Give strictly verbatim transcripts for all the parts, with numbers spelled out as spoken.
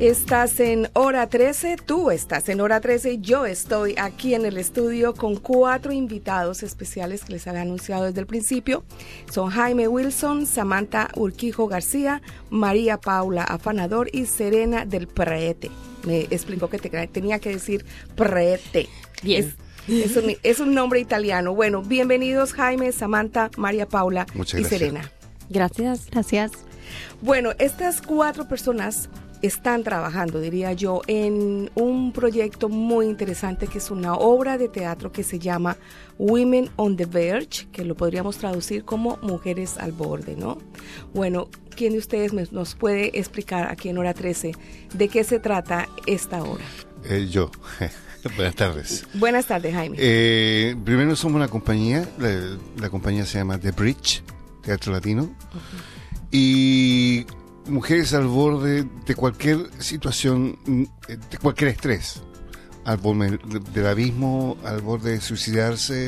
Estás en Hora trece, tú estás en Hora trece, yo estoy aquí en el estudio con cuatro invitados especiales que les había anunciado desde el principio. Son Jaime Wilson, Samantha Urquijo García, María Paula Afanador y Serena del Prete. Me explicó que te, tenía que decir Prete. Bien. Es, es, un, es un nombre italiano. Bueno, bienvenidos Jaime, Samantha, María Paula Muchas y gracias. Serena. Gracias, gracias. Bueno, estas cuatro personas están trabajando, diría yo, en un proyecto muy interesante que es una obra de teatro que se llama Women on the Verge, que lo podríamos traducir como Mujeres al Borde, ¿no? Bueno, ¿quién de ustedes me, nos puede explicar aquí en Hora trece de qué se trata esta obra? Eh, yo. Buenas tardes. Buenas tardes, Jaime. Eh, primero somos una compañía, la, la compañía se llama The Bridge, Teatro Latino, uh-huh. y mujeres al borde de cualquier situación, de cualquier estrés, al borde del abismo, al borde de suicidarse,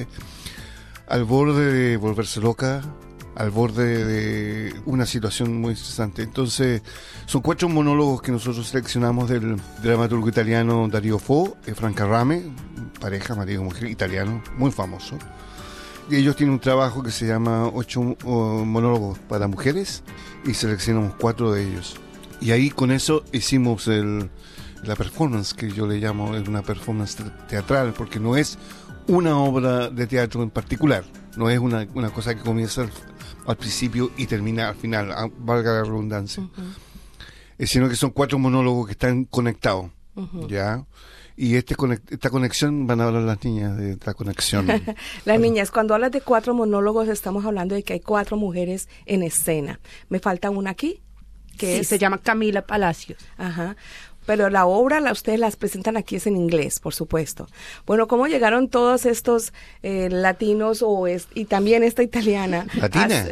al borde de volverse loca, al borde de una situación muy estresante. Entonces, son cuatro monólogos que nosotros seleccionamos del dramaturgo italiano Dario Fo y Franca Rame, pareja, marido y mujer, italiano, muy famoso. Y ellos tienen un trabajo que se llama Ocho uh, monólogos para mujeres y seleccionamos cuatro de ellos. Y ahí con eso hicimos el, la performance, que yo le llamo, es una performance teatral, porque no es una obra de teatro en particular, no es una, una cosa que comienza al, al principio y termina al final, a, valga la redundancia, uh-huh. eh, sino que son cuatro monólogos que están conectados, uh-huh. ¿ya? Y este esta conexión, van a hablar las niñas de la conexión. Las niñas, cuando hablas de cuatro monólogos, estamos hablando de que hay cuatro mujeres en escena. Me falta una aquí, que sí, es... se llama Camila Palacios. Ajá. Pero la obra, la, ustedes las presentan aquí es en inglés, por supuesto. Bueno, ¿cómo llegaron todos estos eh, latinos o es, y también esta italiana ¿Latina?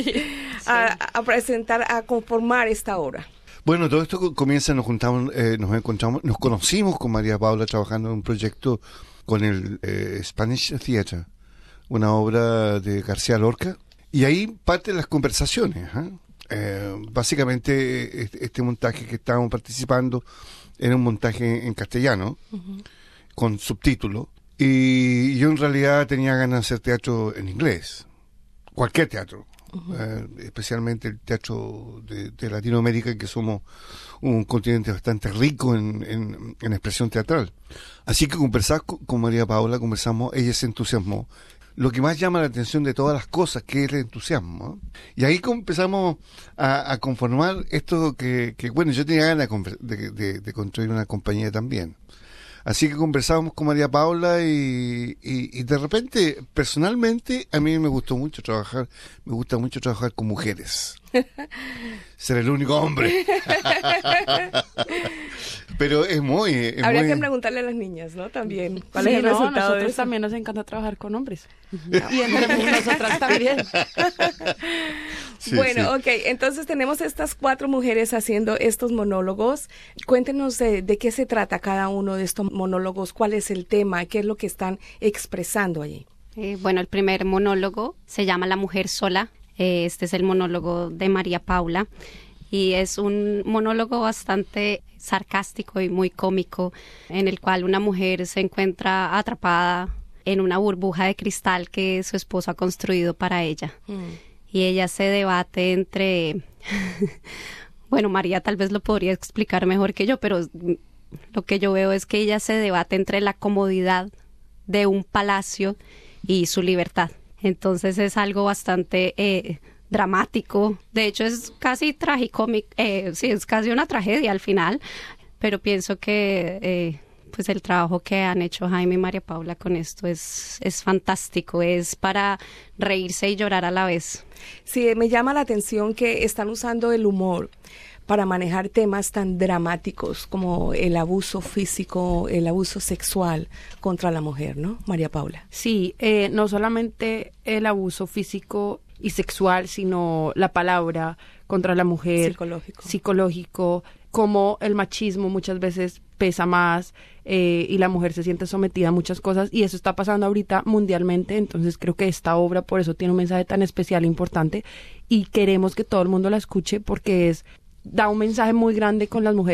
A, a, a presentar, a conformar esta obra? Bueno, todo esto comienza, nos juntamos, eh, nos encontramos, nos conocimos con María Paula trabajando en un proyecto con el eh, Spanish Theatre, una obra de García Lorca, y ahí parten las conversaciones. ¿eh? Eh, básicamente este, este montaje que estábamos participando era un montaje en castellano, uh-huh. con subtítulos, y yo en realidad tenía ganas de hacer teatro en inglés, cualquier teatro. Uh-huh. Eh, especialmente el teatro de, de Latinoamérica, que somos un continente bastante rico en, en, en expresión teatral. Así que conversar con, con María Paula, conversamos, ella se entusiasmó. Lo que más llama la atención de todas las cosas, que es el entusiasmo. ¿eh? Y ahí empezamos a, a conformar esto que, que, bueno, yo tenía ganas de, de, de construir una compañía también. Así que conversábamos con María Paula y, y, y de repente, personalmente, a mí me gustó mucho trabajar, me gusta mucho trabajar con mujeres. Ser el único hombre. Pero es muy... Es Habría muy... que preguntarle a las niñas, ¿no? También. ¿Cuál Sí, es el no, resultado nosotros de eso? también nos encanta trabajar con hombres. Y entre nosotras también. Sí, bueno, sí. ok, entonces tenemos estas cuatro mujeres haciendo estos monólogos. Cuéntenos de, de qué se trata cada uno de estos monólogos, cuál es el tema, qué es lo que están expresando allí. Eh, bueno, el primer monólogo se llama La Mujer Sola. Eh, este es el monólogo de María Paula y es un monólogo bastante sarcástico y muy cómico, en el cual una mujer se encuentra atrapada en una burbuja de cristal que su esposo ha construido para ella. Mm. Y ella se debate entre... bueno, María tal vez lo podría explicar mejor que yo, pero lo que yo veo es que ella se debate entre la comodidad de un palacio y su libertad. Entonces es algo bastante eh, dramático. De hecho es casi tragicómico, eh, sí, es casi una tragedia al final, pero pienso que eh, pues el trabajo que han hecho Jaime y María Paula con esto es, es fantástico, es para reírse y llorar a la vez. Sí, me llama la atención que están usando el humor para manejar temas tan dramáticos como el abuso físico, el abuso sexual contra la mujer, ¿no, María Paula? Sí, eh, no solamente el abuso físico y sexual, sino la palabra contra la mujer. Psicológico. Psicológico, como el machismo muchas veces pesa más eh, y la mujer se siente sometida a muchas cosas, y eso está pasando ahorita mundialmente. Entonces creo que esta obra por eso tiene un mensaje tan especial e importante, y queremos que todo el mundo la escuche porque es... da un mensaje muy grande con las mujeres.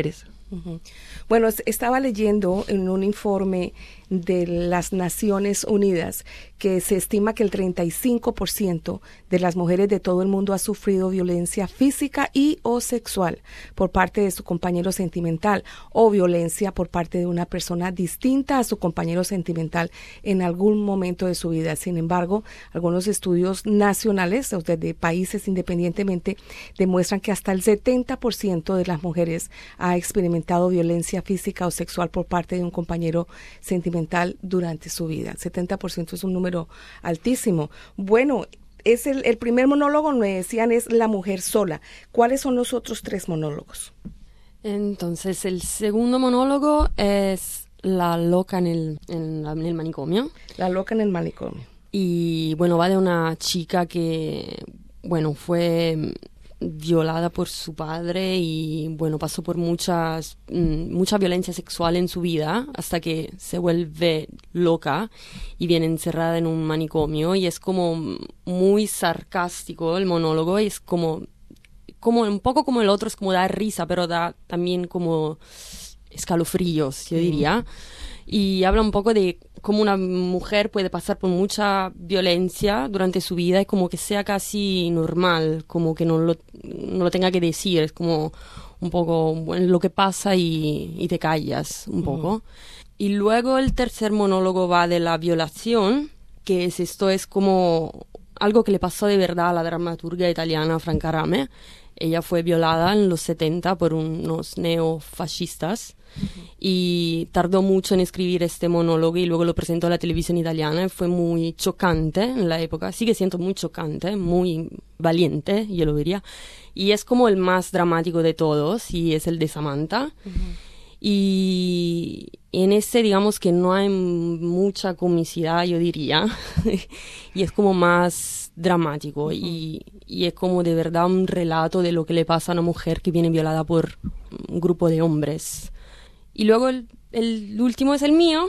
Uh-huh. Bueno, estaba leyendo en un informe de las Naciones Unidas que se estima que el treinta y cinco por ciento de las mujeres de todo el mundo ha sufrido violencia física y o sexual por parte de su compañero sentimental o violencia por parte de una persona distinta a su compañero sentimental en algún momento de su vida. Sin embargo, algunos estudios nacionales o de países independientemente demuestran que hasta el setenta por ciento de las mujeres ha experimentado violencia física o sexual por parte de un compañero sentimental durante su vida. setenta por ciento es un número altísimo. Bueno, es el, el primer monólogo, me decían, es La mujer sola. ¿Cuáles son los otros tres monólogos? Entonces, el segundo monólogo es La loca en el, en, la, en el manicomio. La loca en el manicomio. Y bueno, va de una chica que, bueno, fue violada por su padre y bueno, pasó por muchas mm, mucha violencia sexual en su vida hasta que se vuelve loca y viene encerrada en un manicomio, y es como muy sarcástico el monólogo, y es como como un poco como el otro, es como da risa, pero da también como escalofríos, yo diría. Y habla un poco de cómo una mujer puede pasar por mucha violencia durante su vida y como que sea casi normal, como que no lo, no lo tenga que decir, es como un poco bueno, lo que pasa y, y te callas un poco. Uh-huh. Y luego el tercer monólogo va de la violación, que es esto es como algo que le pasó de verdad a la dramaturga italiana Franca Rame. Ella fue violada en los setenta por unos neofascistas. Uh-huh. Y tardó mucho en escribir este monólogo y luego lo presentó a la televisión italiana y fue muy chocante en la época, sigue siendo muy chocante, muy valiente, yo lo diría, y es como el más dramático de todos y es el de Samantha. Uh-huh. Y en este digamos que no hay mucha comicidad, yo diría, y es como más dramático. Uh-huh. y, y es como de verdad un relato de lo que le pasa a una mujer que viene violada por un grupo de hombres. Y luego el, el último es el mío,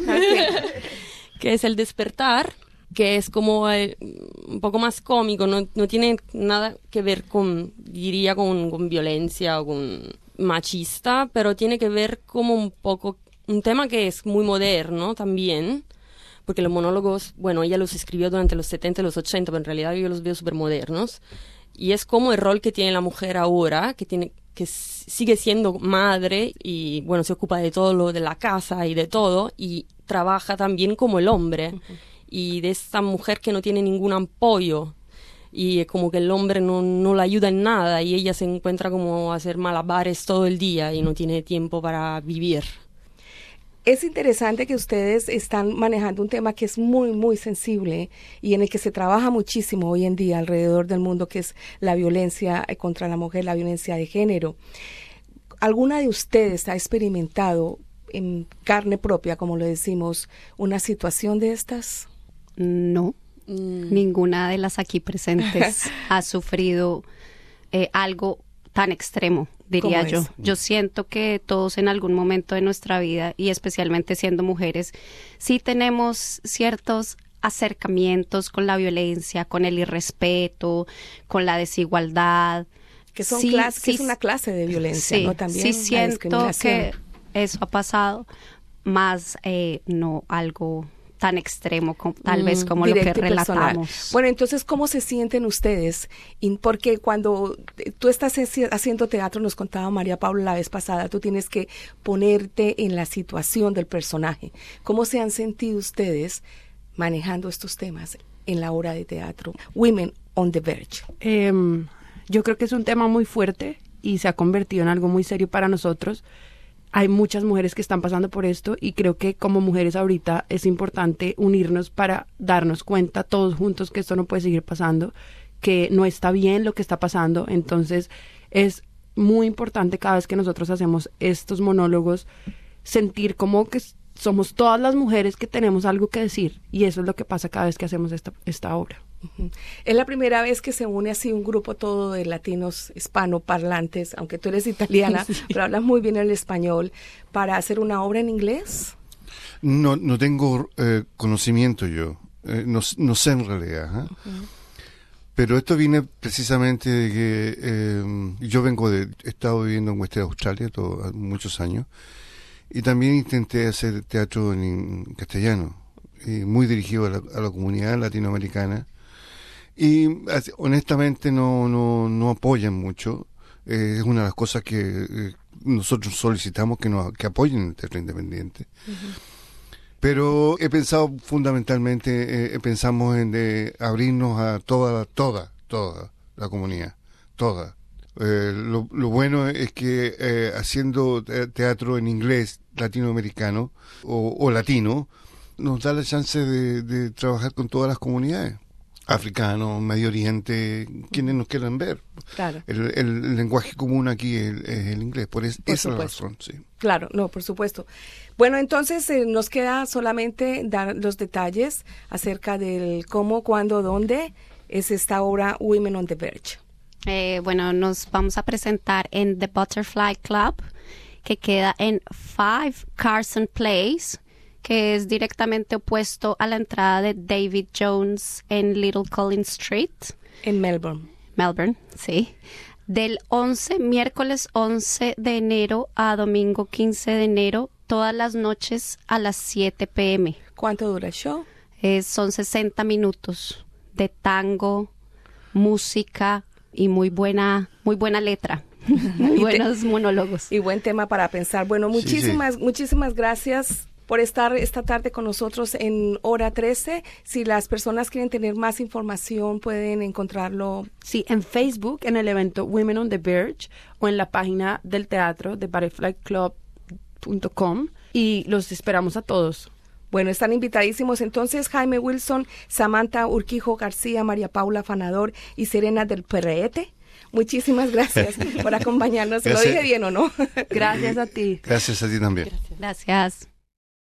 que es El despertar, que es como el, un poco más cómico, no, no tiene nada que ver con, diría, con, con violencia o con machista, pero tiene que ver como un poco, un tema que es muy moderno también, porque los monólogos, bueno, ella los escribió durante los setenta y los ochenta, pero en realidad yo los veo súper modernos, y es como el rol que tiene la mujer ahora, que tiene que sigue siendo madre y bueno, se ocupa de todo lo de la casa y de todo, y trabaja también como el hombre. Uh-huh. Y de esta mujer que no tiene ningún apoyo y es como que el hombre no, no la ayuda en nada y ella se encuentra como a hacer malabares todo el día y no tiene tiempo para vivir. Es interesante que ustedes están manejando un tema que es muy, muy sensible y en el que se trabaja muchísimo hoy en día alrededor del mundo, que es la violencia contra la mujer, la violencia de género. ¿Alguna de ustedes ha experimentado en carne propia, como lo decimos, una situación de estas? No, mm. ninguna de las aquí presentes ha sufrido eh, algo tan extremo, diría yo. Yo siento que todos en algún momento de nuestra vida, y especialmente siendo mujeres, sí tenemos ciertos acercamientos con la violencia, con el irrespeto, con la desigualdad. Que, son sí, clase, sí, que es una clase de violencia, sí, ¿no? También sí siento que eso ha pasado, más eh, no algo tan extremo como, tal mm, vez como lo que relatamos. Bueno, entonces, ¿cómo se sienten ustedes? Porque cuando tú estás haciendo teatro, nos contaba María Paula la vez pasada, tú tienes que ponerte en la situación del personaje. ¿Cómo se han sentido ustedes manejando estos temas en la obra de teatro Women on the Verge? Eh, yo creo que es un tema muy fuerte y se ha convertido en algo muy serio para nosotros. Hay muchas mujeres que están pasando por esto y creo que como mujeres ahorita es importante unirnos para darnos cuenta todos juntos que esto no puede seguir pasando, que no está bien lo que está pasando. Entonces es muy importante cada vez que nosotros hacemos estos monólogos sentir como que somos todas las mujeres que tenemos algo que decir, y eso es lo que pasa cada vez que hacemos esta, esta obra. Uh-huh. Es la primera vez que se une así un grupo todo de latinos hispanoparlantes, aunque tú eres italiana, sí, pero hablas muy bien el español, para hacer una obra en inglés. No, no tengo eh, conocimiento yo, eh, no, no sé en realidad. ¿eh? Uh-huh. Pero esto viene precisamente de que eh, yo vengo de, he estado viviendo en Western Australia todo, muchos años, y también intenté hacer teatro en, en castellano, y muy dirigido a la, a la comunidad latinoamericana, y honestamente no, no, no apoyan mucho. Eh, es una de las cosas que eh, nosotros solicitamos que nos que apoyen el teatro independiente. Uh-huh. Pero he pensado fundamentalmente, eh, pensamos en de abrirnos a toda, toda, toda la comunidad, toda. Eh, lo, lo bueno es que eh, haciendo teatro en inglés latinoamericano o, o latino, nos da la chance de, de trabajar con todas las comunidades. Africanos, Medio Oriente, quienes nos quieran ver. Claro. El, el, el lenguaje común aquí es el, es el inglés, por, es, por esa supuesto. razón, sí. Claro, no, por supuesto. Bueno, entonces eh, nos queda solamente dar los detalles acerca del cómo, cuándo, dónde es esta obra Women on the Verge. Eh, bueno, nos vamos a presentar en The Butterfly Club, que queda en Five Carson Place, que es directamente opuesto a la entrada de David Jones en Little Collins Street. En Melbourne. Melbourne, sí. Del once, miércoles once de enero a domingo quince de enero, todas las noches a las siete pe eme. ¿Cuánto dura el show? Eh, son sesenta minutos de tango, música y muy buena, muy buena letra. Muy buenos monólogos. Y buen tema para pensar. Bueno, muchísimas, sí, sí. muchísimas gracias por estar esta tarde con nosotros en Hora trece. Si las personas quieren tener más información, pueden encontrarlo. Sí, en Facebook, en el evento Women on the Verge, o en la página del teatro de butterfly club punto com, y los esperamos a todos. Bueno, están invitadísimos entonces Jaime Wilson, Samantha Urquijo García, María Paula Fanador y Serena del Perrete. Muchísimas gracias por acompañarnos. Gracias. ¿Lo dije bien o no? Gracias a ti. Gracias a ti también. Gracias. Gracias.